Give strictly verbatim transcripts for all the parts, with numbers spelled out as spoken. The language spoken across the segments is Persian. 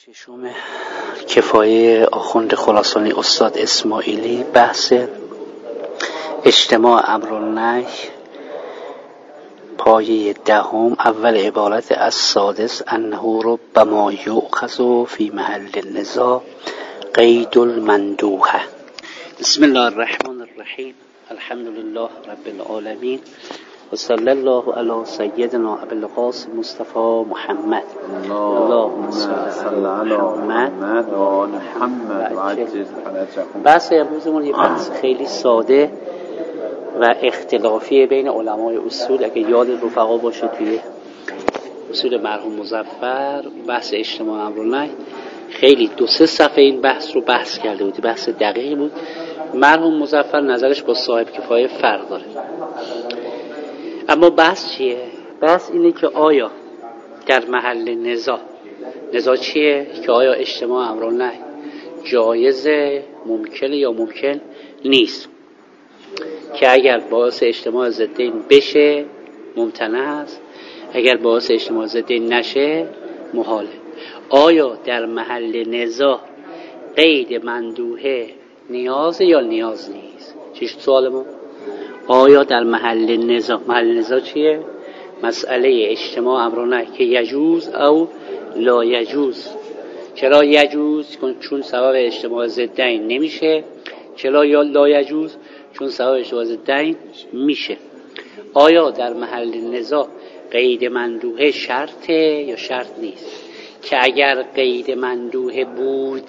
چشم کفایه آخوند خراسانی استاد اسماعیلی بحث اجتماع امر و نهی پایه دهم اول عبارت از سادس انه ربما یؤخذ فی محل النزاع قید المندوحه. بسم الله الرحمن الرحیم. الحمد لله رب العالمین و صلی الله علی سیدنا ابی القاسم مصطفی محمد. اللهم صل علی محمد و آل محمد و عجل فرجهم. بحث امروزمون یه بحث خیلی ساده و اختلافی بین علمای اصول. اگه یاد رفقا باشه توی اصول مرحوم مظفر بحث اجتماع امر و نهی خیلی دو سه صفحه این بحث رو بحث کرده بود، بحث دقیقی بود. مرحوم مظفر نظرش با صاحب کفایه فرق داره. اما بحث چیه؟ بحث اینه که آیا در محل نزاع نزاع چیه؟ که آیا اجتماع امر و نهی جایزه، ممکنه یا ممکن نیست، که اگر باعث اجتماع ضدین بشه ممتنع است، اگر باعث اجتماع ضدین نشه محاله. آیا در محل نزاع قید مندوحه نیاز یا نیاز نیست؟ چیش سوال ما؟ آیا در محل نزاع، محل نزاع چیه؟ مسئله اجتماع امر و نهی که یجوز او لا یجوز. چرا یجوز؟ چون سبب اجتماع ضدین نمیشه. چرا یا لا یجوز؟ چون سبب اجتماع ضدین میشه. آیا در محل نزاع قید مندوحه شرطه یا شرط نیست؟ که اگر قید مندوحه بود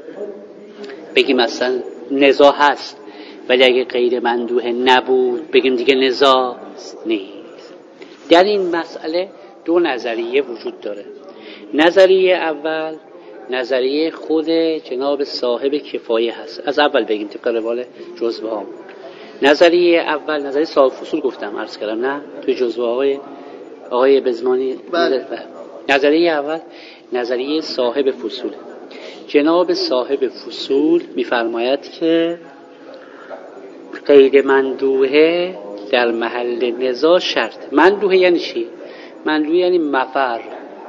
بگیم مثلا نزاع هست، ولی اگه قید مندوحه نبود بگیم دیگه نزاع نیست. در این مسئله دو نظریه وجود داره. نظریه اول نظریه خود جناب صاحب کفایه هست. از اول بگیم طبق روال جزوه ها. نظریه اول نظریه صاحب فصول گفتم عرض کردم، نه توی جزوه های آقای بزمانی. نظریه اول نظریه صاحب فصول. جناب صاحب فصول میفرماید که قید مندوحه در محل نزاع شرط. مندوحه یعنی چی؟ مندوحه یعنی مفر،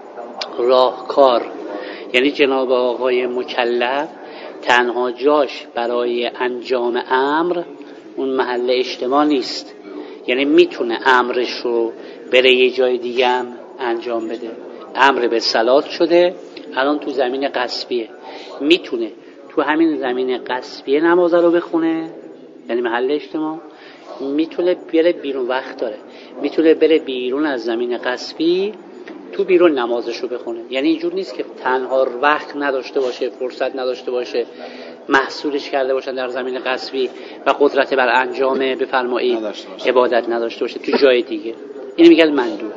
راهکار. یعنی جناب آقای مکلف تنها جاش برای انجام امر اون محل اجتماع نیست. یعنی میتونه امرش رو بره یه جای دیگه هم انجام بده. امر به صلات شده، الان تو زمین غصبیه، میتونه تو همین زمین غصبیه نماز رو بخونه، یعنی محل اجتماع. میتونه بره بیرون، وقت داره، میتونه بره بیرون از زمین غصبی، تو بیرون نمازش رو بخونه. یعنی اینجور نیست که تنها وقت نداشته باشه، فرصت نداشته باشه، محصولش کرده باشن در زمین غصبی و قدرت بر انجام بفرمایید عبادت نداشته باشه تو جای دیگه. اینو میگن مندوحه.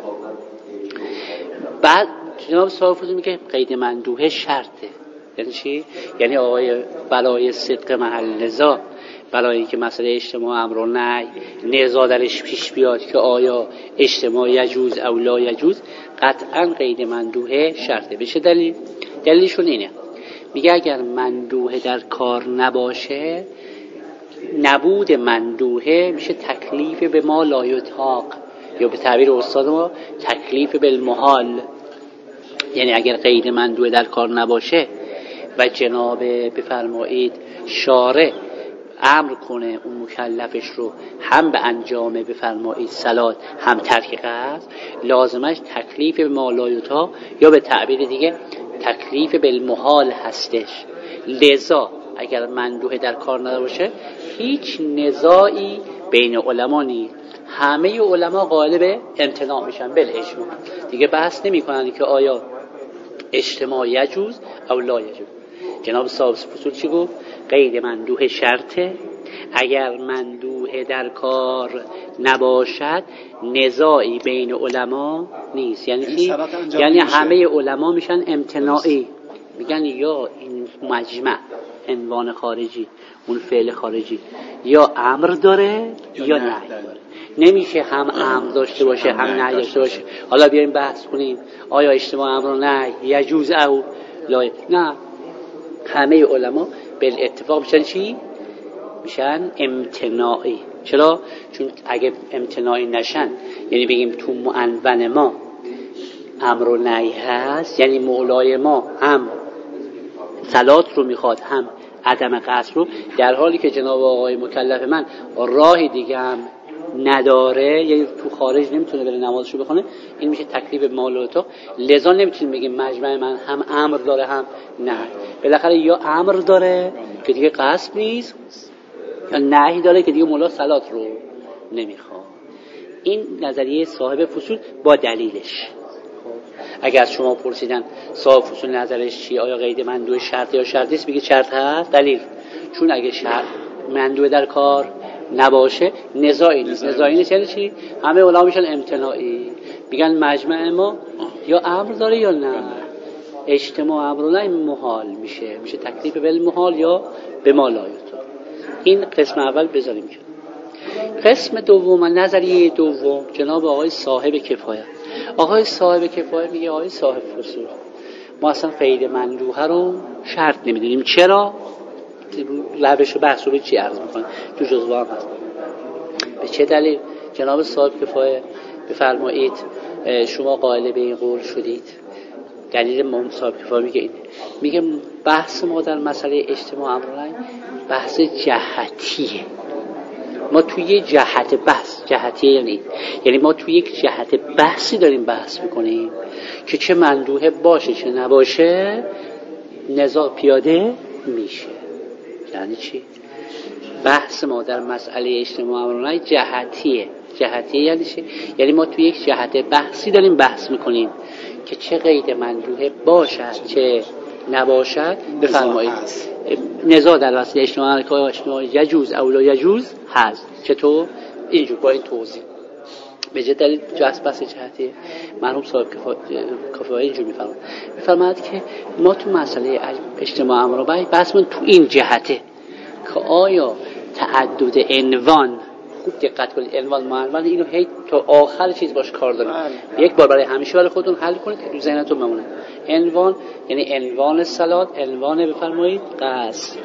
بعد جناب صاحب فضول میگه قید مندوحه شرطه. یعنی چی؟ یعنی آقای برای صدق محل نزاع، برای اینکه مسئله اجتماع امر و نهی نزاع درش پیش بیاد که آیا اجتماع یجوز او لا یجوز، قطعا قید مندوحه شرطه. بشه دلیل؟ دلیلشون اینه، میگه اگر مندوحه در کار نباشه، نبود مندوحه میشه تکلیف به ما لا یطاق، یا به تعبیر استاد ما تکلیف بالمحال. یعنی اگر قید مندوحه در کار نباشه و جناب بفرمایید شارع امر کنه اون مکلفش رو هم به انجام بفرمایید صلات هم ترک قصد، لازمش تکلیف به ما لا یطاق یا به تعبیر دیگه تکلیف بالمحال هستش. لذا اگر مندوحه در کار نباشه هیچ نزاعی بین علما نیست. همه علما غالب امتناع میشن بالاجماع، دیگه بحث نمی کنن که آیا اجتماع یجوز او لا یجوز. جناب صاحب فصول چی گفت؟ قید مندوحه شرطه. اگر مندوحه در کار نباشد نزاعی بین علما نیست. یعنی چی؟ یعنی همه علما میشن امتناعی، میگن یا این مجمع عنوان خارجی، اون فعل خارجی یا امر داره یا نهی داره. نمیشه هم امر داشته باشه هم نهی داشته باشه. حالا بیایم بحث کنیم آیا اجتماع امر و نهی یجوز او لا. نه، همه علما بالاتفاق میشن چی؟ میشن امتناعی. چرا؟ چون اگه امتناعی نشن، یعنی بگیم تو معنون ما امر و نهی هست، یعنی مولای ما هم صلات رو میخواد هم عدم قصد رو، در حالی که جناب آقای مکلف من راهی دیگه هم نداره، یعنی تو خارج نمیتونه بره نمازشو بخونه، این میشه تکلیف مال و تو. لذا نمیتونیم بگیم مجمع من هم امر داره هم نه. بالاخره یا امر داره که دیگه قصد نیست، یا نهی داره که دیگه مولا صلات رو نمیخواد. این نظریه صاحب فصول با دلیلش. اگر از شما پرسیدن صاحب فصول نظرش چیه، آیا قید مندوب شرط یا شرطی است، بگید شرط هست. دلیل، چون اگه شرط مندوب در کار نباشه نزاعی نیست. نزاعی نیست یعنی چی؟ همه علما میشن امتناعی، میگن مجمع ما یا امر داره یا نه. اجتماع امر نه محال میشه، میشه تکلیف بل محال یا به مالایتو. این قسم اول بذاریم کنار. قسم دوم، نظریه دوم، جناب آقای صاحب کفایه. آقای صاحب کفایه میگه آقای صاحب فصول، ما اصلا قید مندوحه رو شرط نمیدونیم. چرا؟ روش بحث رو به چی عرض میکنه؟ تو جزوه هم هست. به چه دلیل؟ جناب صاحب کفایه بفرمایید شما قائل به این قول شدید. دلیل ما صاحب کفایه میگه این، میگه بحث ما در مسئله اجتماع امرین بحث جهتیه. ما توی یه جهت بحث، جهتیه یعنی یعنی ما توی یک جهت بحثی داریم بحث میکنیم که چه مندوحه باشه چه نباشه نزاع پیاده میشه. یعنی چی؟ بحث ما در مسئله اجتماع امرین جهتیه. جهتیه یعنی چی؟ یعنی ما توی یک جهت بحثی داریم بحث میکنیم که چه قید مندوحه باشد چه نباشد. بفرمایید نزاع در مسئله اجتماع که اجتماع یجوز او لا یجوز هست. چطور؟ اینجور با این توضیح. به چه دلیل جهت بحث جهتیه؟ مرحوم صاحب کفایه اینجور میفرماید میفرماید که ما تو مسئله اجتماع امرین بحث من تو این جهته که آیا تعدد عنوان، خوب دقت کنید، عنوان معنون اینو هی تا آخر چیز باش کار داریم. یک بار برای همیشه برای خودتون حل کنید که تو ذهنتون بمونه. عنوان یعنی عنوان صلات، عنوان بفرمایید قصد.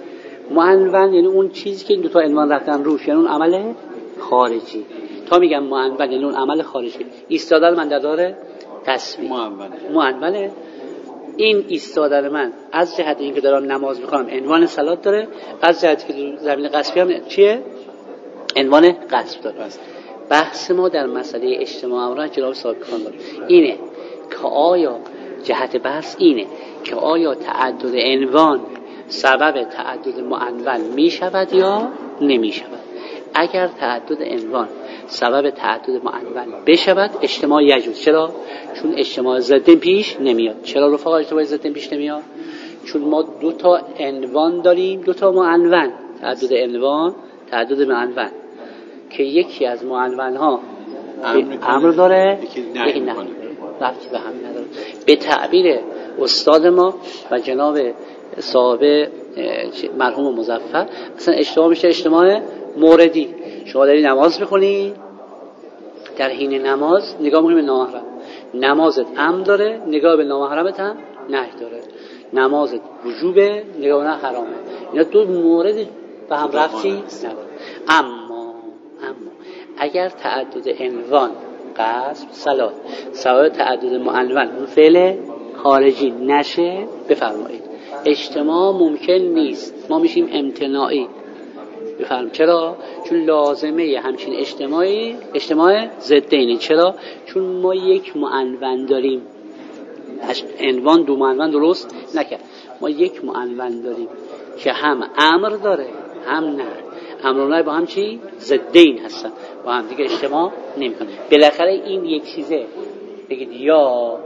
معنون یعنی اون چیزی که این دو تا عنوان رفتن روش، یعنی اون عمل خارجی. تا میگم معنون یعنی اون عمل خارجی. ایستادن من در دار تصویر معنونه. این ایستادن من از جهت اینکه دارم نماز میخونم عنوان صلات داره، از جهتی که زمین قصبی هم چیه؟ عنوان قصب داره. بحث ما در مسئله اجتماع امرین جناب صاحب کفایه داره اینه که آیا جهت بحث اینه که آیا تعدد عنوان سبب تعدد معنون می شود یا نمی شود. اگر تعدد عنوان سبب تعدد معنون بشود اجتماع یجوز. چرا؟ چون اجتماع ضدین پیش نمیاد. چرا رفقا اجتماع ضدین پیش نمیاد؟ چون ما دو تا عنوان داریم، دو تا معنون. تعدد عنوان، تعدد معنون که یکی از معنون ها امر داره یکی نه، ربطی به هم نداره. به تعبیر استاد ما و جناب صاحب مرحوم مظفر اصلا اجتماع میشه اجتماع موردی. شما داری نماز میخونی، در حین نماز نگاه میکنی به نامحرم، نمازت امر داره، نگاه به نامحرمت هم نهی داره. نمازت وجوبه، نگاه به حرامه. اینا دو مورد به هم ربطی نداره. اما اما اگر تعدد عنوان قصب صلات سبب تعدد معنون اون فعل خارجی نشه، بفرمایید اجتماع ممکن نیست. ما میشیم امتناعی. بفرمایید چرا؟ چون لازمه همچین اجتماعی اجتماع ضدینه. چرا؟ چون ما یک معنون داریم. عنوان دو معنون درست نکرد. ما یک معنون داریم که هم امر داره هم نه. امر و نهی با هم چی؟ ضدین هستن، با هم دیگه اجتماع نمیکنه. بالاخره این یک چیزه، بگید یا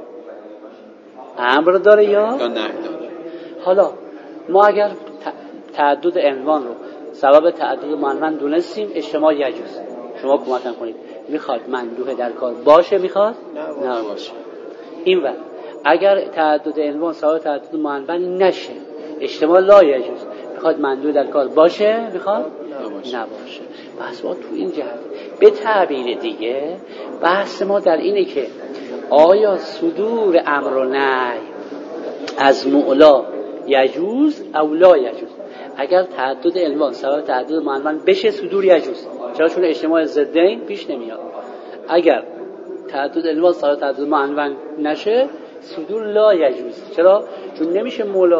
امر داره یا یا نه داره. حالا ما اگر تعدد عنوان رو سبب تعدد معنون دونستیم اجتماع یجوز. شما کمکم کنید، میخواد مندوحه در کار باشه میخواد نه باشه. این وقت اگر تعدد عنوان سبب تعدد معنون نشه اجتماع لا یجوز. میخواد مندوحه در کار باشه میخواد نباشه. نباشه. بحث ما تو این جهت. به تعبیر دیگه بحث ما در اینه که آیا صدور امر و نهی از مولا یجوز او لا یجوز. اگر تعدد عنوان سبب تعدد معنون بشه صدور یجوز. چرا؟ چون اجتماع ضدین پیش نمیاد. اگر تعدد عنوان سبب تعدد معنون نشه صدور لا یجوز. چرا؟ چون نمیشه مولا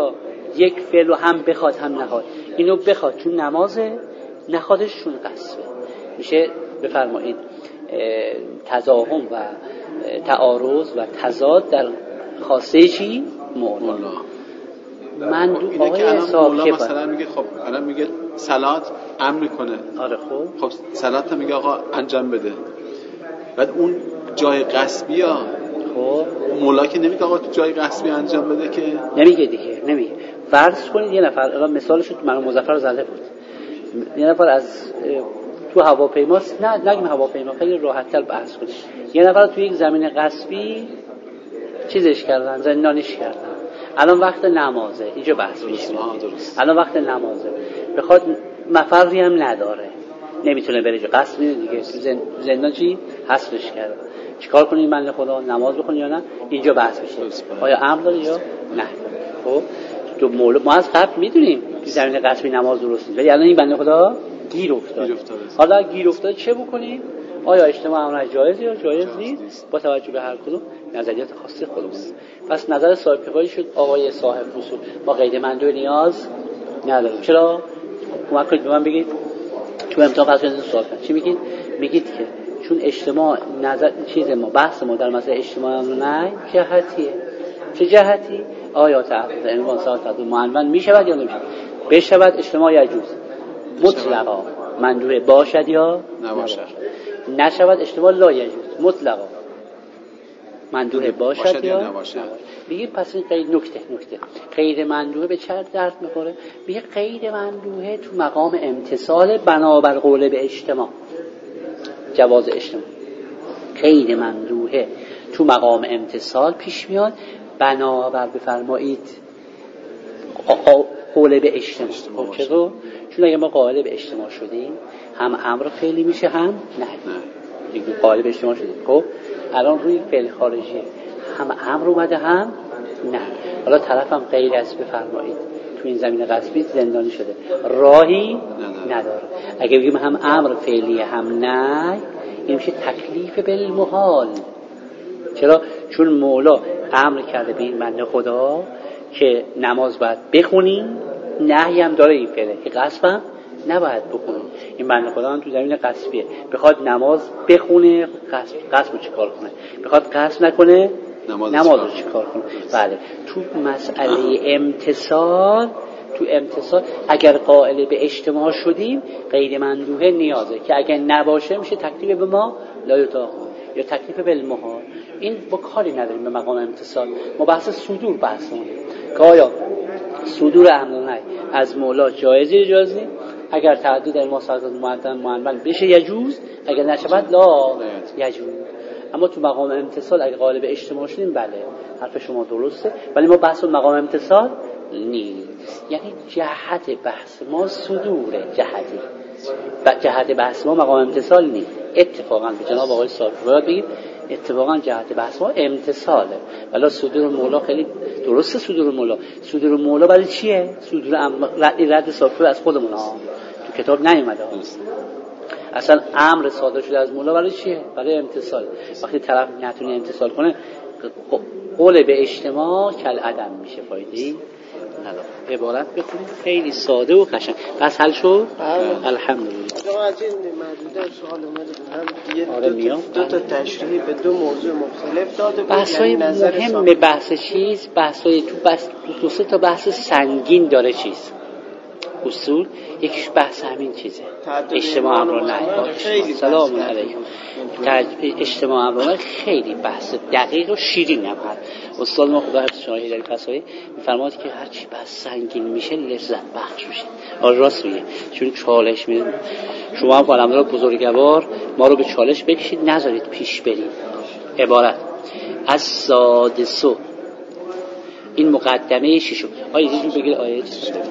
یک فعل رو هم بخواد هم نخواد، اینو بخواد چون نمازه، نخوادش چون قصبه، میشه بفرمایید تضاهم و تعارض و تضاد در خاصه چی؟ مولا. من دو اینه که الان مولا مثلا بر. میگه خب الان میگه صلات امر میکنه، آره خب خب صلات میگه آقا انجام بده، بعد اون جای قصبی ها خب مولا که نمیگه آقا تو جای قصبی انجام بده که نمیگه دیگه، نمیگه. فرض کنید یه نفر، الان مثالش تو من مظفر زنده بود، یه نفر از تو هواپیماست، نه نگیم هواپیما، خیلی راحت‌تر بحث کنیم، یه نفر تو یک زمین غصبی چیزش کردن، زندانیش کردن، الان وقت نمازه، اینجا بحث میشه، الان وقت نمازه، بخواد مفری هم نداره، نمیتونه بره، قصد میده دیگه، زندان چی حذفش کرده، چیکار کنیم؟ بنده خدا نماز بخونه یا نه؟ اینجا بحث میشه، آیا امر داره یا نه؟ خب تو مولا ما از قبل میدونیم که زمین غصبی نماز درست نیست، ولی الان این بنده خدا گیر افتاد. حالا گیر افتاد چه بکنیم؟ آیا اجتماع امر جایز یا جایز نیست؟ با توجه به هر کدوم نظریات خاص خودمون. پس نظر صاحب کفایی شد آقای صاحب اصول ما قید مندوب نیاز نداریم. چرا؟ کمک کنید به من بگید تو امتحان قضیه سوال کنید چی میگید؟ میگید که چون اجتماع نظر چیز ما بحث ما در مسئله اجتماع امر نه جهتیه. چه جهتی؟ آیا تعرض عنوان ساعت تعرض معنون میشود یا نمیشود؟ بشود اجتماع یجوز مطلقا مندوب باشد یا نباشد، نشود اجتماع لا یجوز مطلقا مندوب باشد, باشد یا نباشد. میگه پس این قید نکته نکته قید مندوب به چه درد میخوره؟ میگه قید مندوب تو مقام امتصال بنابر قول به اجتماع، جواز اجتماع. قید مندوب تو مقام امتصال پیش میاد بنابر بفرمایید قول به اجتماع. خب چطور؟ چون اگه ما قائل به اجتماع شدیم هم امر فعلی میشه هم نه دیگه، قائل به اجتماع شدیم. خب الان روی فعل خارجی هم امر اومده هم نه، حالا طرف هم غیر از بفرمایید تو این زمین غصبی زندانی شده، راهی نداره. اگه بگیم هم امر فعلی هم نه، این میشه تکلیف بالمحال. چرا؟ چون مولا امر کرده به این بنده خدا که نماز باید بخونیم، نهی هم داره این فعله که قصب هم نباید بخونیم. این بنده خدا هم تو زمین قصبیه، بخواد نماز بخونه قصب قصب رو چیکار کنه؟ بخواد قصب نکنه نماز, نماز رو چیکار کنه؟ بله تو مسئله امتصال، تو امتصال اگر قائل به اجتماع شدیم غیر مندوبه نیازه که اگر نباشه میشه تکلیف به ما لا یطاق یا تکلیف بالمحال. این با کاری نداریم به مقام امتصال. ما بحث صدور بحثمونه که آیا صدور امر نه از مولا جایزه یا جایز نیست؟ اگر تعدد در ما سازد معدن معنون بشه یجوز، اگر نشود لا یجوز. اما تو مقام امتصال اگر قائل به اجتماع شدیم بله حرف شما درسته، ولی ما بحث مقام امتصال نیست. یعنی جهت بحث ما صدوره، جهتی جهت بحث ما مقام امتصال نیست. اتفاقا به جناب آقای صاحب باید بگیم اتفاقا جهت بحث ما امتصاله، ولی صدور مولا خیلی درسته. صدور مولا صدور مولا برای چیه؟ صدور ام... رد, رد صاحب از خودمون ها تو کتاب نیومده ها. اصلا امر صادر شده از مولا برای چیه؟ برای امتصال. وقتی طرف نتونه امتصال کنه قول به اجتماع کل عدم میشه، فایده‌ای نداره. عبارت بخونید خیلی ساده و قشنگ. بس حل شد؟ الحمدلله. آقا از این محدوده سوال اومده آره دو, دو تا تشریح به دو موضوع مختلف داده بود. بحثای مهم به بحث چیز، بحثای تو بحث دو سه تا بحث سنگین داره چیز اصول، یکیش بحث همین چیزه اجتماع امر نه. سلام علیکم. اجتماع امر خیلی بحث دقیق و شیرین هم هست. استاد ما خدا حفظ شما در فصاحی میفرماد که هر چی بحث سنگین میشه لذت بخش میشه. آره راست میگه، چون چالش میده. شما هم الحمدلله بزرگوار ما رو به چالش بکشید، نذارید پیش بریم. عبارت از سادسو این مقدمه ششم. آیه یه جور بگیر آیه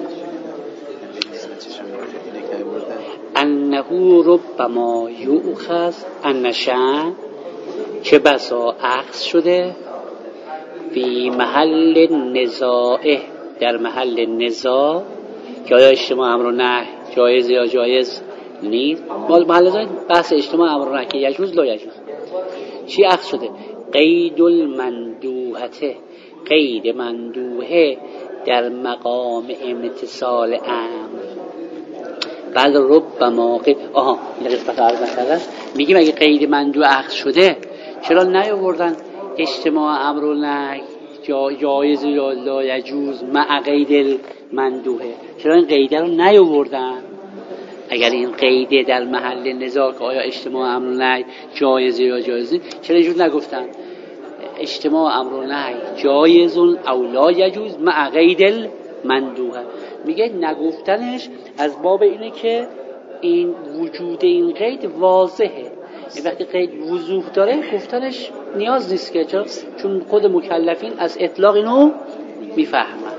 انه ربما یؤخذ انشان چه بسا اخذ شده فی محل نزاع در محل نزاع که آیا اجتماع امر نه جایز یا جایز نیست. محل نزاع بحث اجتماع امر نه که یجوز لا یجوز. چی اخذ شده؟ قید المندوحته قید مندوحه در مقام امتصال امر. بل ربما قید آها این قسمت عرض نکردن، میگیم اگه قید مندوع اخذ شده چرا نیاوردن اجتماع امر و نهی جا جایز یا لا یجوز مع قید المندوحه؟ چرا این قیده رو نیاوردن؟ اگر این قیده در محل نزاع که آیا اجتماع امر و نهی جایز یا جایز نیست، چرا اینجور نگفتن اجتماع امر و نهی جایز او لا یجوز مع قید المندوحه؟ میگه نگفتنش از باب اینه که این وجود این قید واضحه. این وقتی قید وضوح داره گفتنش نیاز نیست که، چرا؟ چون خود مکلفین از اطلاق اینو میفهمن.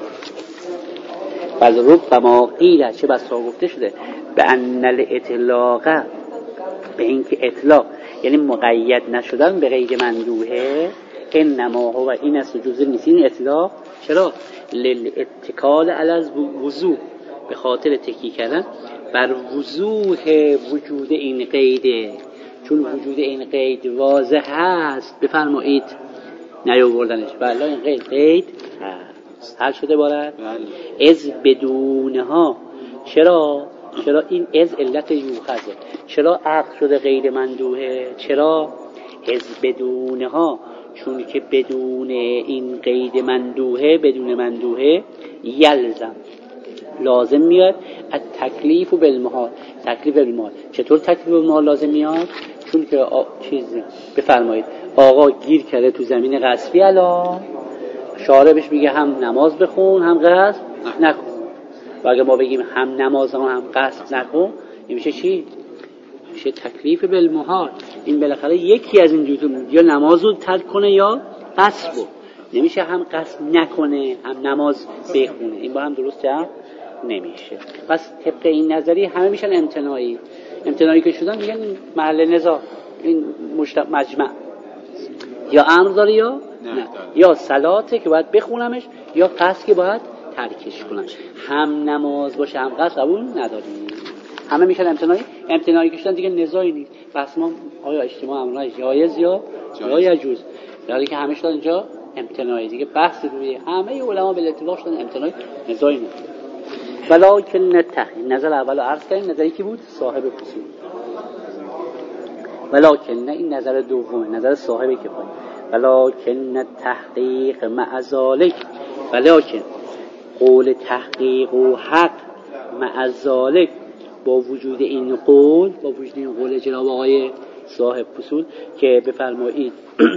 بعد ربما قیل چه بسا گفته شده به ان الاطلاق، به اینکه اطلاق یعنی مقید نشدن به قید مندوحه، انما هو این است جزء نیست این اطلاق. چرا؟ للاتکال علی وضوح، به خاطر تکی کردن بر وضوح وجود این قیده، چون وجود این قید واضح هست. بفرمایید نیاوردنش بله این قید قید هست. حل شده بارد از بدونها. چرا؟ چرا این از علت یوخذه، چرا عقد شده قید مندوحه؟ چرا؟ از بدونها، چون که بدون این قید مندوحه، بدون مندوحه یلزم لازم میاد از تکلیف و بالمحال. تکلیف بالمحال چطور تکلیف بالمحال لازم میاد؟ چون که آ... چیز بفرمایید آقا گیر کرده تو زمین غصبی، الان شارع بهش میگه هم نماز بخون هم غصب نکن. و اگه ما بگیم هم نماز هم, هم غصب نکن، این میشه چی؟ میشه تکلیف بالمحال. این بالاخره یکی از این دو تا، یا نماز رو ترک کنه یا غصب رو. نمیشه هم غصب نکنه هم نماز بخونه، این با هم درست جمع نمیشه. پس طبق این نظری همه میشن امتناعی. امتناعی که شدن میگن محل نزاع، این مجمع یا امر داره یا نه، یا صلاته که باید بخونمش یا قصد که باید ترکش کنم. هم نماز باشه هم قصد قبول نداریم، همه میشن امتناعی. امتناعی که شدن دیگه نزاعی نیست. پس ما آیا اجتماع امر جایز یا یا یجوز، در حالی که همه شدن اینجا امتناعی، دیگه بحث روی همه علما به اتفاق شدن امتناعی، نزاعی نیست. ولکن تحقیق نظر اول عرض کردیم، نظری کی بود؟ صاحب فصول. ولکن این نظر دومه، نظر صاحب کفایه. ولکن تحقیق مع ذالک، ولکن قول تحقیق و حق مع ذالک، با وجود این قول، با وجود این قول جناب آقای صاحب فصول که بفرمایید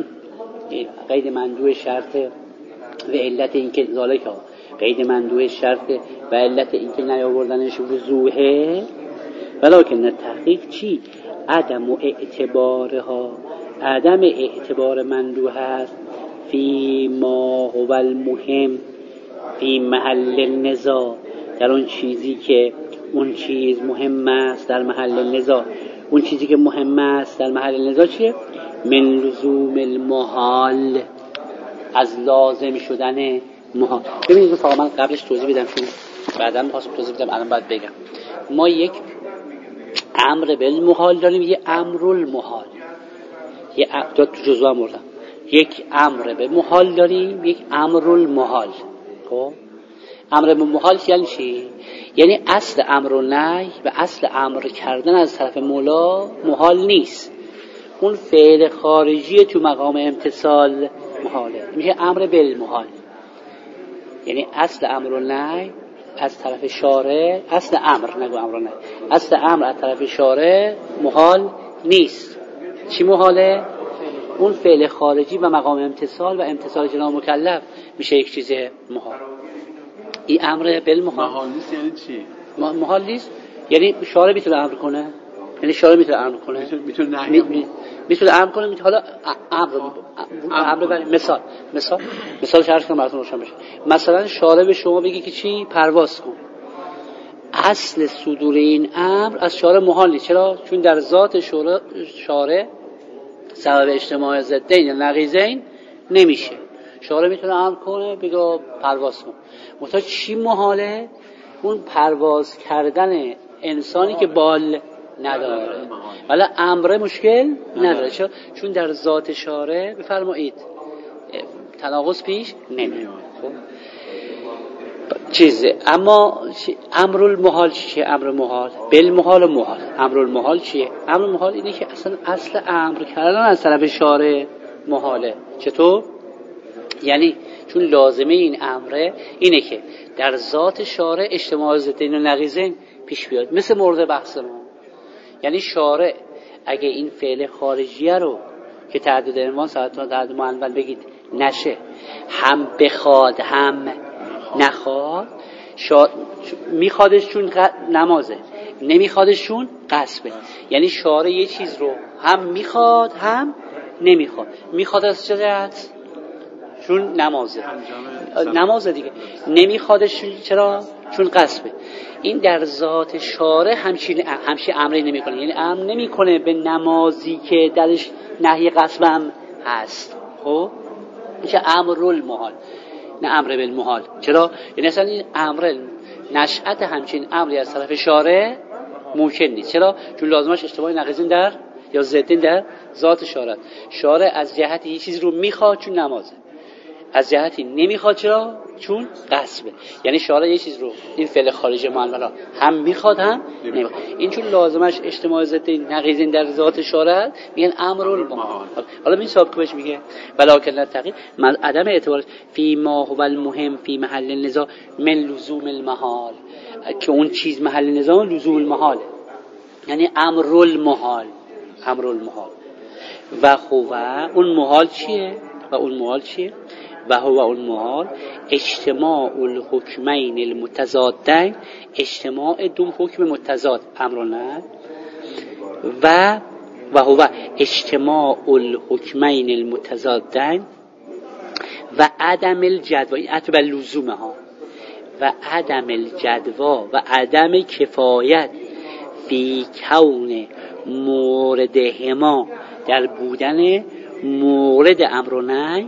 قید مندوع شرط و علت این که ذالک ها قید مندوع شرط و علت این که نیاوردنش وضوحه. ولکن تحقیق چی؟ عدم و اعتبارها، عدم اعتبار مندوع هست فی ما هو المهم فی محل النزاع، در اون چیزی که اون چیز مهم است در محل نزاع. اون چیزی که مهم است در محل نزاع چیه؟ من لزوم المحال، از لازم شدن محال. ببینید فقط من قبلش توضیح بدم چون بعداً پاس توضیح بدم، الان باید بگم. ما یک امر بالمحال داریم، یک امر المحال، یک دو تو جزء آوردم. یک امر به محال داریم، یک امر المحال. خب امر به محال یعنی چی؟ یعنی اصل امر و نهی و اصل امر کردن از طرف مولا محال نیست، اون فعل خارجی تو مقام امتصال محاله، میشه امر بالمحال. یعنی اصل امر و نهی از طرف شارع، اصل امر نگو امر و نهی، اصل امر از طرف شارع محال نیست. چی محاله؟ اون فعل خارجی و مقام امتصال و امتصال جناب مکلف میشه یک چیز محال. این امر بالمحال محال نیست یعنی چی؟ محال نیست یعنی شارع میتونه امر کنه، یعنی شارع میتونه امر کنه، میتونه نهی می... میتونه امر کنه. می... حالا امر امر برای مثال مثال مثال شرح کنم براتون روشن بشه. مثلا شارع به شما بگی که چی؟ پرواز کن. اصل صدور این امر از شارع محال نیست. چرا؟ چون در ذات شارع سبب اجتماع ضدین یا نقیضین نمیشه. شارع میتونه امر کنه بگه پرواز کن. مثلا چی محاله؟ اون پرواز کردن انسانی که بال نداره. ولی امر مشکل نداره. چرا؟ چون در ذات شارع بفرمایید تناقض پیش نمیاد. چیزه. اما امرالمحال چیه؟ امرالمحال بالمحال و محال. امرالمحال چیه؟ امرالمحال اینه که اصلا اصل امر کردن از طرف شارع محاله. چطور؟ یعنی چون لازمه این امره اینه که در ذات شارع اجتماع ضدین و نقیضین پیش بیاد، مثل مورد بحث ما. یعنی شارع اگه این فعل خارجیه رو که تعدد عنوان ساعتان تعدد معنون بگید نشه، هم بخواد هم نخواد، شا... میخوادش چون نمازه، نمیخوادش چون قصبه. یعنی شارع یه چیز رو هم میخواد هم نمیخواد. میخواد از چه جهت؟ چون نمازه، نمازه دیگه. نمیخوادش چرا؟ چون قصبه. این در ذات شارع همچین همچین امری نمیکنه. یعنی امر نمیکنه به نمازی که درش نهی قصب هم هست. خب میشه امرالمحال، نه امر بالمحال. چرا؟ یعنی اصلا این امر نشأت همچین امری از طرف شارع ممکن نیست. چرا؟ چون لازمش اجتماع نقیضین در یا ضدین در ذات شارع. شارع از جهت یه چیز رو میخواد چون نمازه، از جهتی نمیخواد چرا؟ چون قصبه. یعنی شارع یه چیز رو، این فعل خارج معلولا هم میخواد هم نمیخواد. این چون لازمش اجتماع ضدین نقیضین در ذات شارع میگن امرالمحال. حالا این سابقه بهش میگه ولکن التقی من عدم اعتبار فی ما هو المهم فی محل النزاع من لزوم المحال، که اون چیز محل نزاع لزوم المحاله. یعنی امرالمحال، امرالمحال. و هو اون محال چیه؟ و اون محال چیه؟ و هو اون محال اجتماع الحکمین المتضادین، اجتماع دو حکم متضاد امر نه. و و هو اجتماع الحکمین المتضادین و عدم الجدوا، این عطف بر لزومه ها، و عدم الجدوا و عدم کفایت فی کون موردهما، در بودن مورد امر و نهی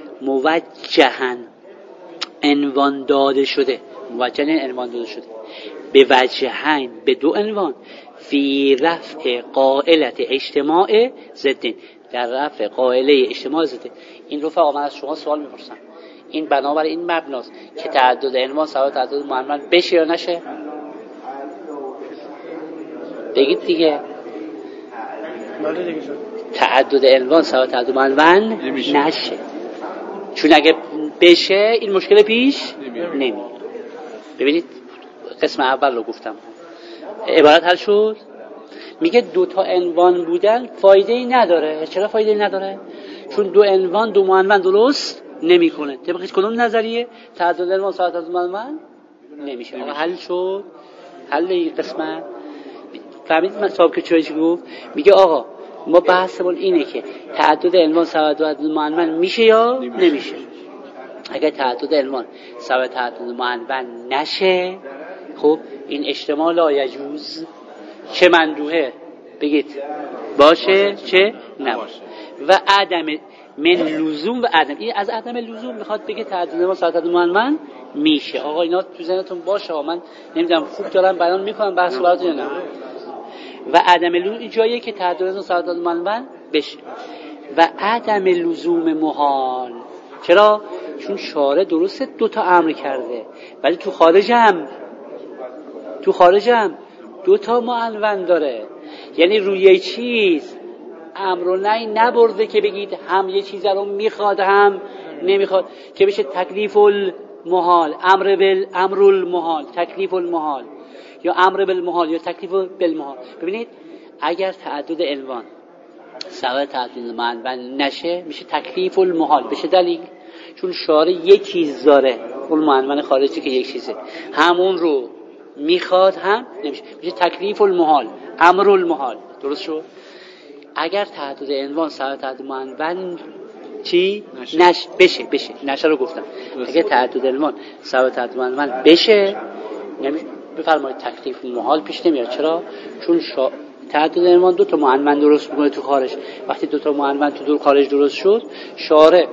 موجهن عنوان داده شده، موجهن عنوان داده شده به وجهین، به دو عنوان، فی رفع قائلت اجتماع ضدین، در رفع قائله اجتماع ضدین. این رفع آمد از شما سوال میپرسن، این بنابراین این مبناست که تعدد عنوان سوا تعدد معنون بشه یا نشه؟ بگید دیگه. تعدد عنوان سوا تعدد معنون نشه، چون اگه بشه این مشکل پیش نمیاد. ببینید قسم اول رو گفتم، عبارت حل شد. میگه دو تا عنوان بودن فایده ای نداره. چرا فایده ای نداره؟ چون دو عنوان دو معنون درست نمیکنه. طبق هیچ کدوم نظریه تعدد عنوان سوا تعدد معنون نمیشه. آقا حل شد. حل این قسمت فهمید من صاحب که چی گفت؟ میگه آقا ما بحثمون اینه که تعدد عنوان سوا تعدد معنون میشه یا نمیشه. اگر تعدد عنوان سوا تعدد معنون نشه، خب این اجتماع لا یجوز، چه مندوحه بگید باشه چه نباشه. و عدم من لزوم و عدم، این از عدم لزوم میخواد بگه تعدد عنوان سوا تعدد معنون میشه. آقا اینا تو ذهنتون باشه، من نمیدونم خوب دارم بیان میکنم بحث براتون نه. و عدم لزوم جاییه که تعدد عنوان سوا تعدد معنون بشه. و عدم لزوم محال. چرا؟ چون شارع درسته دو تا امر کرده، ولی تو خارجم تو خارجم دو تا معنون داره. یعنی روی یه چیز امر و نهی نبرده که بگید هم یه چیز رو میخواد هم نمیخواد، که بشه تکلیف المحال، امر بال امر المحال، تکلیف المحال، یا امر بالمحال یا تکلیف بالمحال. ببینید اگر تعدد عنوان سوا تعدد معنون نشه میشه تکلیف المحال. بشه دلیل؟ چون شارع یک چیز داره، اون معنون خارجی که یک چیزه، همون رو میخواد هم نمیشه، میشه تکلیف المحال، امر المحال. درست شد؟ اگر تعدد عنوان سوا تعدد معنون چی نشه. نش بشه بشه نشه رو گفتم. اگر تعدد عنوان سوا تعدد معنون بشه نمیشه، بفرمایید تکلیف المحال پیش نمیاد. چرا؟ چون شا... تعدد عنوان دو تا معنون درست میکنه تو خارج. وقتی دو تا معنون تو دور خارج درست شد، شارع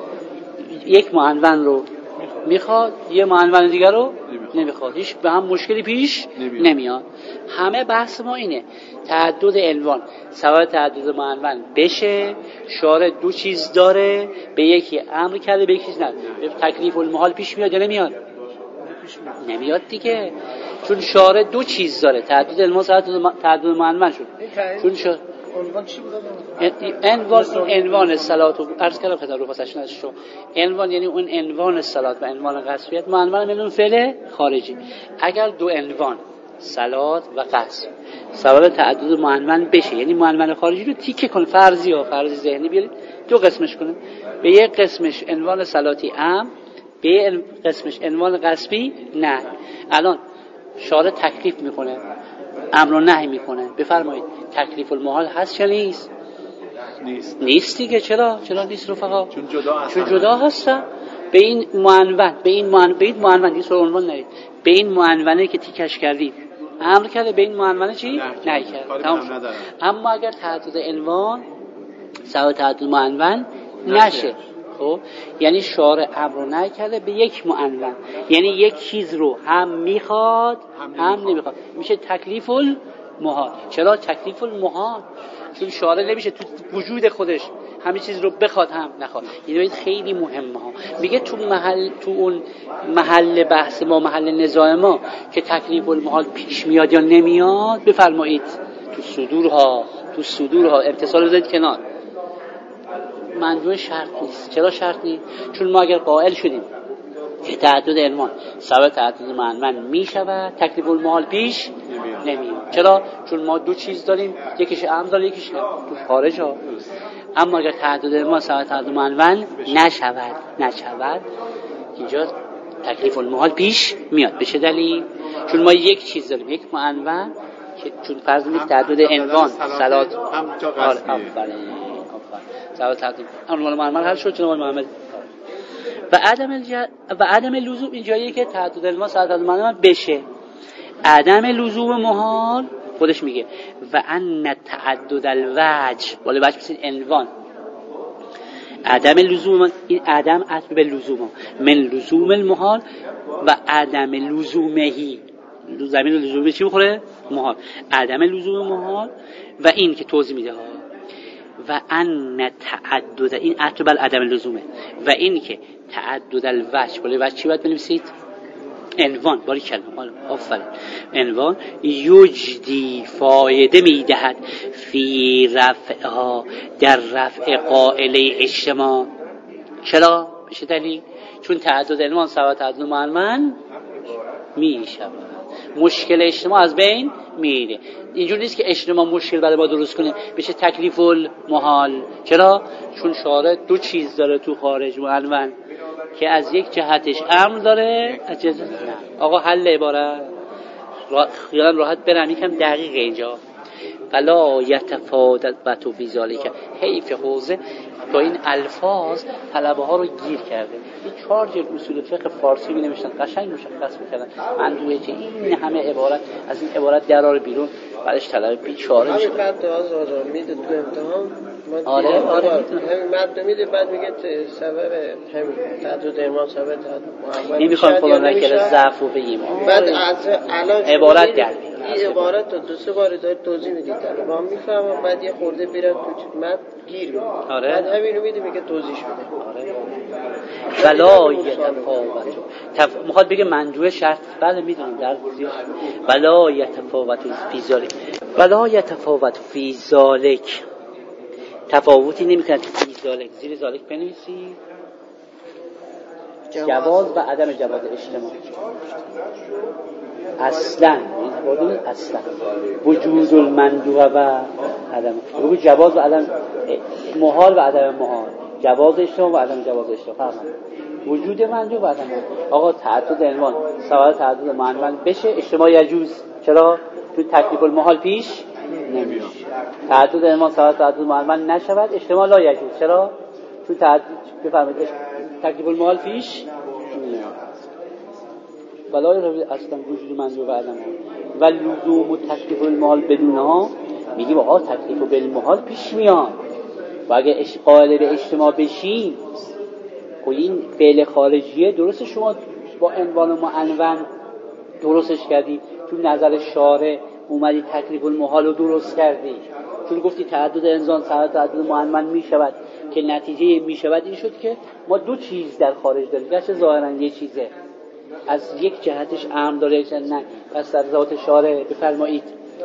یک معنون رو میخواد، یه معنون دیگر رو نمیخواد، هیچ به هم مشکلی پیش نمیاد. نمیاد. همه بحث ما اینه تعدد عنوان سوا تعدد معنون بشه، شارع دو چیز داره، به یکی امر کرده به یکی چیز نداره، تکلیف المحال پیش میاد یا نمیاد؟ نمیاد دیگه، چون شارع دو چیز داره، تعدد عنوان تعدد معنون شد. چون شد عنوان چی بود؟ عنوان عنوان صلات و عرض کردم خدمت رو پسش نشو. عنوان یعنی اون عنوان صلات و عنوان قصریت، معنون یعنی اون فعل خارجی. اگر دو عنوان صلات و قصر سبب تعدد معنون بشه، یعنی معنون خارجی رو تیکه کن، فرضی ها فرضی ذهنی بیارید دو قسمش کنه، به یک قسمش عنوان صلاتی ام، به یک قسمش عنوان قصبی نه. الان شارع تکلیف میکنه، امر و نهی میکنه، بفرمایید تکلیف المحال هست یا نیست؟ نیست نیست دیگه. چرا چرا نیست رفقا؟ چون جدا هستن. چون جدا هستن. به این معنون به این معنون به این معنون سر عنوان نرید، به این معنونه که تیکش کردید امر کرده، به این معنونه چی؟ نهی کرد. اما اگر تعدد عنوان سبب تعدد معنون نشه، خب یعنی شارع امر و نهی کرده به یک معنون، یعنی یک چیز رو هم میخواد هم نمیخواد، میشه تکلیف المحال. چرا تکلیف المحال؟ چون شارع نمیشه تو وجود خودش همه چیز رو بخواد هم نخواد. این خیلی مهمه ها. میگه تو محل تو اون محل بحث ما، محل نزاع ما که تکلیف المحال پیش میاد یا نمیاد، بفرمایید تو صدورها تو صدورها امتصال بذارید کنار. منظور شرط نیست. چرا شرط نیست؟ چون ما اگر قائل شدیم که تعدد عنوان سبب تعدد معنون می شود، تکلیف المحال پیش نمیاد. چرا؟ چون ما دو چیز داریم، یکیش امر داره یکیش نه، تو خارج ها. اما اگر تعدد عنوان سبب تعدد معنون نشود نشود اینجا تکلیف المحال پیش میاد. به چه دلیل؟ چون ما یک چیز داریم، یک معنون که چون فرض می‌کنیم تعدد عنوان صلات هم جا قصدی سبب تعدد عنوان معنون حل شد. جناب محمد و عدم الج... و عدم لزوم این جاییه که تعدد عنوان سبب تعدد معنون بشه. عدم لزوم محال خودش میگه و ان تعدد الوجه، ولی وجه بسید عنوان. عدم لزوم، این عدم عطف به لزوم، من لزوم المحال و عدم لزومهی، زمین لزومه چی بخوره؟ محال. عدم لزوم محال و این که توضیح میده ها و ان تعدد، این عطف بر عدم لزومه و این که تعدد الوجه، ولی وجه چی باید بنویسید؟ عنوان. باری کلمه آفرین. عنوان یجدی فایده میدهد فی رفعها، در رفع قائله اجتماع. چرا؟ بشه دلیل؟ چون تعدد عنوان سبب تعدد معنون میشود، مشکل اجتماع از بین میره. اینجور نیست که اجتماع مشکل برای ما درست کنه بشه تکلیف المحال. چرا؟ چون شارع دو چیز داره تو خارج معنون که از یک جهتش امر داره، از جهتش نه. آقا حل عبارت خیالم راحت برم، یکم دقیقه اینجا. فلا یتفاوت و تو فی ذالک، حیف حوزه با این الفاظ طلبه ها رو گیر کرده. این چهار جلد اصول فقه فارسی می نوشتن، قشنگ مشخص میکردن اندوه که این همه عبارت از این عبارت درار بیرون، بعدش طلبه بیچاره میشه. همین بعد از آزار میده تو امتحان. آره آره همین مد میده، بعد میگه سبب همین تعدد عنوان سبب تعدد معنون. نمیخوام فلان نکره ضعف رو بگیم. بعد از الان عبارت در این عبارت رو دو سه بار داره توضیح میدید، طلبه میفهمن، بعد یه خورده بیرن تو مد گیر میده. آره. بعد همین رو میده میگه توضیح میده. آره. ولا یتفاوت تف... میخواد بگه منجوه شرط، بله میدونم در زیاد. ولا یتفاوت فی ذالک، ولا یتفاوت فی ذالک، تفاوتی نمیکنه فی ذالک. زیر ذالک بنویسید جواز و عدم جواز اجتماع. اصلا این اصلا وجود المندوه و عدم، بگو جواز و عدم محال و عدم محال، جواز اجتماع و عدم جواز اجتماع. فهمید؟ وجود مندوه و عدم. آقا تعدد عنوان سوال تعدد معنون بشه، اجتماع یجوز. چرا؟ تو تکلیف المحال پیش نمیاد. تعدد عنوان سوال تعدد معنون نشود، اجتماع لا یجوز. چرا؟ تو تعدد بفرمایید تکلیف المحال پیش نمیاد. بلای روی اصلا وجود منظور و عدم و لزوم و تکلیف المحال بدونها، میگیم آقا تکلیف و بالمحال پیش میاد و اگه قائل به اجتماع بشیم، خب این فعل خارجیه درست شما با عنوان معنون درستش کردی، تو نظر شارع اومدی تکلیف المحال رو درست کردی، چون گفتی تعدد انسان سبب تعدد معنون میشود که نتیجه میشود این شد که ما دو چیز در خارج داریم، گرچه ظاهرا یه چیزه، از یک جهتش امر داره یک نه، پس در ذات شارع بفرمایید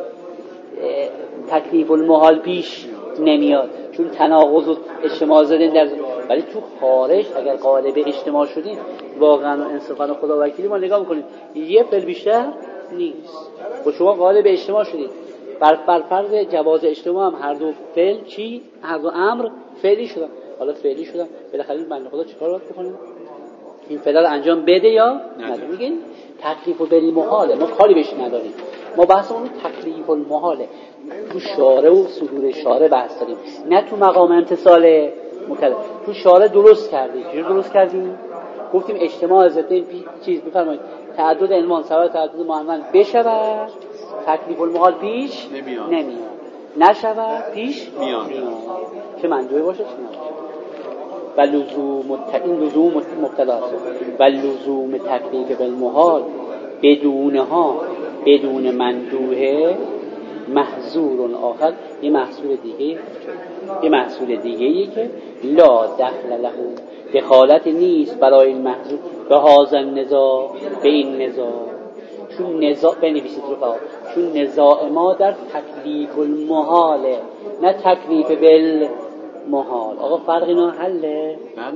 تکلیف المحال پیش نمیاد، چون تناقض و اجتماع زدن در. ولی تو خارج اگر قالب اجتماع شدین واقعا و انصافا خدا وکیلی ما نگاه میکنید یه فعل بیشتر نیست و شما قالب اجتماع شدید. بر بر فرض جواز اجتماع هم هر دو فعل چی؟ هر دو امر فعلی شدن. حالا فعلی شدن بالاخره این بنده خدا چیکار باید بکنه؟ این فعل رو انجام بده یا نده؟ میگین تکلیف بالمحاله، ما کاری بهش نداریم. ما بحث اون تکلیف المحاله تو شارع و صدور شارع بحث داریم، نه تو مقام امتصال مکلف. تو شارع درست کردیم. چجور درست کردیم؟ گفتیم اجتماع ضدین چیز بفرمایید تعدد عنوان سوای تعدد معنون بشود، تکلیف المحال پیش نمیاد، نمیاد. نشود پیش میاد. چه منجوی باشه چه نباشه. و لزوم این لزوم مبتدا است و لزوم تکلیف بالمحال بدونها بدون مندوحه محظور آخر، یه محصول دیگه یه محصول دیگه ای که لا دخل له دخالت نیست برای این محظور به هذا نزاع، به این نزاع. چون نزاع بنویسید رو فقط چون نزاع ما در تکلیف المحاله نه تکلیف بالمحال. آقا فرق اینا حله؟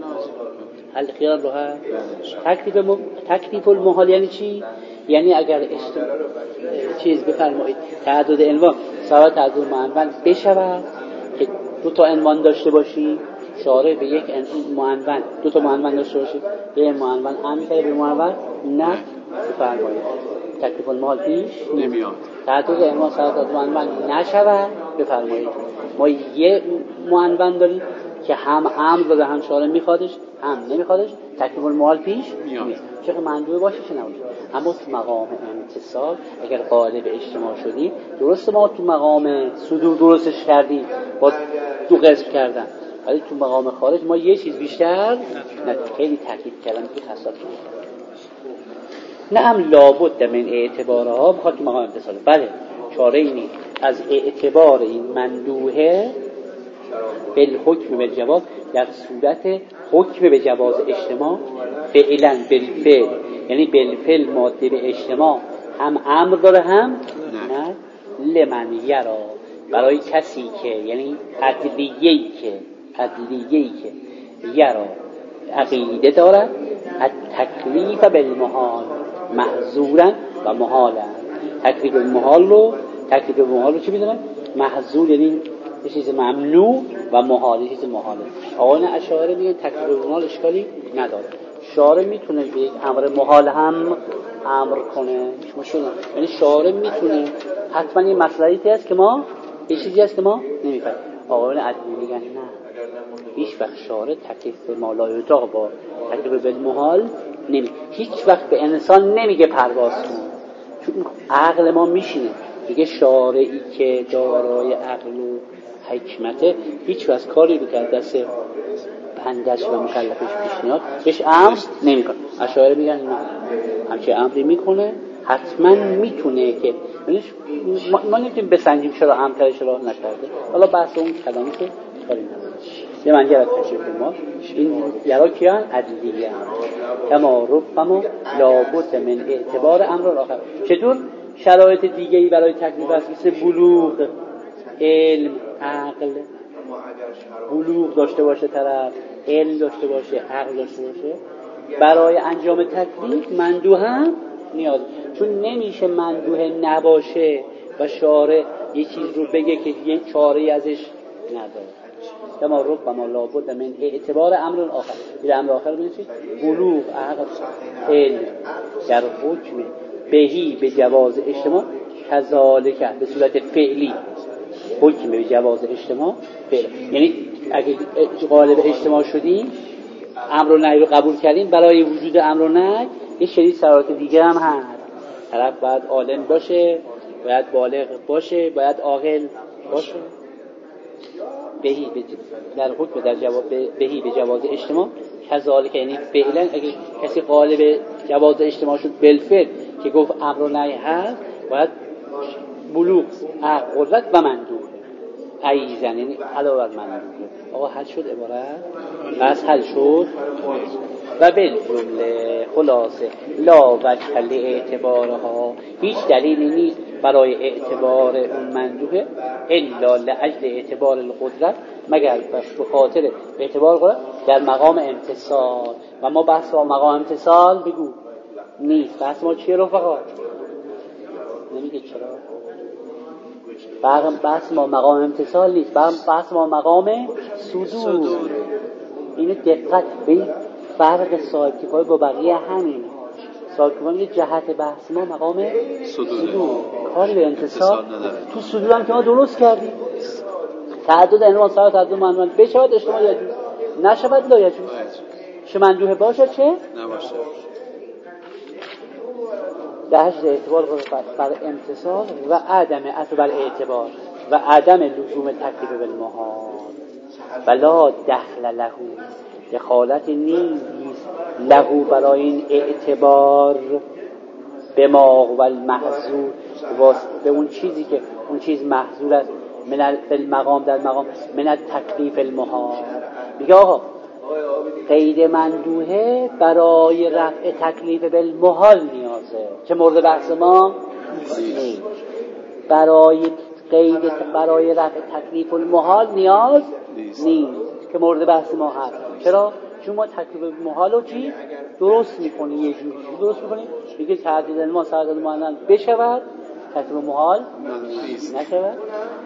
حل خیال رو هست. تکلیف م... تکلیف المحال یعنی چی؟ یعنی اگر اشت... چیز بفرمایید تعدد عنوان سوای تعدد معنون بشود که دو تا عنوان داشته باشی، شارع به یک معنون دو تا معنون داشته باشی، یه معنون امر به معنون نه بفرمایید تکلیف المحال پیش نمیاد. تعدد عنوان سوای تعدد معنون نشود بفرمایید. ما یه معنون داریم که هم امر داره هم شارع میخوادش هم نمیخوادش، تکلیف المحال پیش میاد. چه مندوب باشه چه نباشه. اما تو مقام امتصال اگر قالب اجتماع شدیم، درست ما تو مقام صدور درستش کردیم با دو قسم کردن، ولی تو مقام خارج ما یه چیز بیشتر نه، خیلی تاکید کردن که حساب کنیم. نه هم لابد من اعتبارها بخواد تو مقام امتصال. بله چاره اینی از اعتبار این مندوحه بالحکم بالجواز در صورت حکم به جواز اجتماع فعلا بالفعل، یعنی بالفعل ماده به اجتماع هم امر داره هم نه. لمن یرا برای کسی که یعنی عدلیه‌ای که عدلیه‌ای که یرا عقیده دارد تکلیف بالمحال محظورا و محالا. تکلیف المحال رو تکلیف المحال رو چی میدونن؟ محظور یعنی یه چیز ممنوع و محال یه چیز محاله. آقایان اشاعره میگن تکلیف المحال اشکالی نداره، شارع میتونه به یک امر محال هم امر کنه مشکل نداره. یعنی شارع میتونه حتما یه مصلحتی هست که ما یه چیزی هست که ما نمیفهمیم. آقایان عدلی میگن نه، هیچ وقت شارع تکلیف ما لا یطاق با تکلیف بالمحال نمی هیچ وقت به انسان نمیگه پرواز کن، چون عقل ما میشینه دیگه. شارعی که دارای عقل و حکمته هیچ وقت کاری رو که دست بندش و مکلفش پیش میاد بهش امر نمیکنه. اشاعره میگن نه، همچه امری میکنه حتما میتونه که ما, ما نمیتونیم بسنجیم چرا امر چرا نکرده. حالا بحث اون کلامی که کاری نداره. یه من یرا تشریف ما این یرا کیان عدلیه کما ربما لابد من اعتبار امر آخر. چطور شرایط دیگه‌ای برای تکلیف است؟ مثل بلوغ، علم، عقل. بلوغ داشته باشه طرف، علم داشته باشه، عقل داشته باشه، برای انجام تکلیف مندوح هم نیاز، چون نمیشه مندوح نباشه و شارع یه چیز رو بگه که یه چاره‌ای ازش نداره. کما ربما لابد من اعتبار امر آخر. این امر آخر بنویسید بلوغ، عقل، علم در حکم بهی به جواز اجتماع کذالک به صورت فعلی. حکم به جواز اجتماع فعل یعنی اگه قالب اجتماع شدیم امر و نهی رو قبول کردیم، برای وجود امر و نهی یه سری شرایط دیگه هم هست. طرف باید عالم باشه، باید بالغ باشه، باید عاقل باشه. بهی در حکم در جواب بهی به جواز اجتماع کذالک یعنی فعلا اگه کسی قالب جواز اجتماع شد بالفعل که گفت امر و نهی هست، باید بلوغ، عقل، قدرت و مندوب ایزن یعنی علاوه بر مندوب. آقا حل شد عبارت؟ بس حل شد. و بالجمله خلاصه لا وجه لاعتبارها، هیچ دلیلی نیست برای اعتبار اون مندوبه الا لاجل اعتبار القدرت، مگر به خاطر اعتبار قدرت در مقام امتصال. و ما بحث با مقام امتصال بگو نیست، بحث ما چیه رفقا؟ نمیگه چرا؟ بحث ما مقام امتصال نیست، بحث ما مقام صدور. اینو دقت به فرق صاحب کفایه با بقیه همین. صاحب کفایه میگه جهت بحث ما مقام صدور، کاری به امتصال تو صدور هم که ما درست کردیم. تعدد عنوان صاحب تعدد معنوان بشود اجتماع یجوز، نشود لا یجوز. چه مندوه باشه چه نباشه. دهش اعتبار بر امتصال و عدم اثر بر اعتبار و عدم لزوم تکلیف بالمحال ولا دخل له، دخالت نیست له برای این اعتبار به ما و المحظور، به اون چیزی که اون چیز محظور است من المقام در مقام من التکلیف المحال. میگه آقا قید مندوحه برای رفع تکلیف بالمحال نیازه که مورد بحث ما نیست. برای قید برای رفع تکلیف المحال نیاز نیست که مورد بحث ما هست. چرا؟ چون ما تکلیف المحال رو چی؟ درست میکنیم، یه جوری درست میکنیم. میگه تعدید ما تعدد معنن بشود، تکلیف المحال نشود.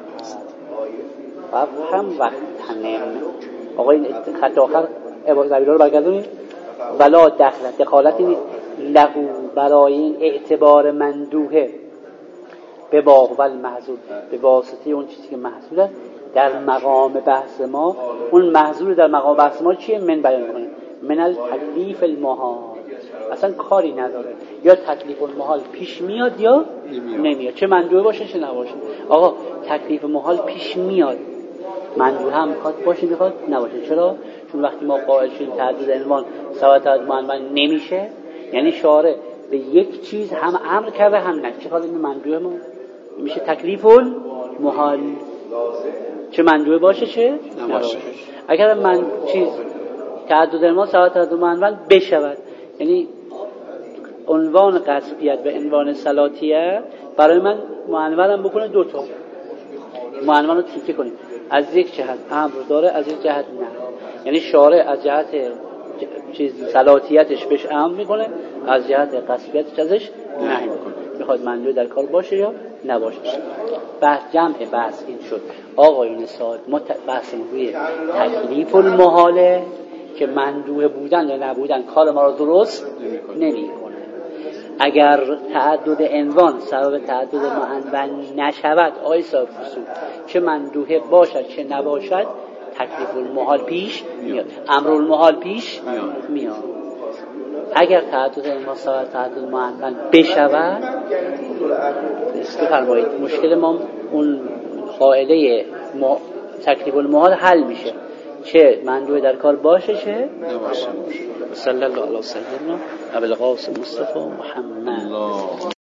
و هم وقت تنم آقا این خط آخر زبیرها رو برگردونیم. ولا دخل، دخالتی نیست لهو برای این اعتبار مندوحه به باغ و المحظور، به واسطه اون چیزی که محظور است در مقام بحث ما. اون محظور در مقام بحث ما چیه؟ من بیان می‌کنیم من التکلیف المحال، اصلا کاری نداره، یا تکلیف المحال پیش میاد یا نمیاد، چه مندوحه باشه چه نباشه. آقا تکلیف محال پیش میاد، مندوحه هم میخواد باشه میخواد نباشه. چرا؟ چون وقتی ما قائل شدیم تعدد عنوان سوا تعدد معنون نمیشه، یعنی شارع به یک چیز هم امر کرده هم نه. چه حال این مندوحه ما میشه تکلیف المحال، چه مندوحه باشه چه نباشه. اگر من چیز تعدد عنوان سوا تعدد معنون بشود، یعنی عنوان قصبیت به عنوان صلاتیه برای من معنونم بکنه دو تا معنون رو تیکه کنیم، از یک جهت امر داره، از یک جهت نه. یعنی شارع از جهت چیز صلاتیتش بهش امر میکنه، از جهت قصبیتش ازش نهی میکنه. میخواد مندوحه در کار باشه یا نباشه. بحث جمع بحث این شد آقایون صاحب ما بحث روی تکلیف المحاله که مندوحه بودن یا نبودن کار ما رو درست نمیکنه. اگر تعدد عنوان سبب تعدد معنون نشود آی صاحب فصول، چه مندوحه باشد چه نباشد تکلیف المحال پیش میاد، امر المحال پیش میاد. اگر تعدد عنوان سبب تعدد معنون بشود بفرمایید مشکل ما اون قاعده تکلیف المحال حل میشه، چه مندوحه در کار باشه چه نباشه. صلی الله علیه و سلم ابو القاسم مصطفی محمد.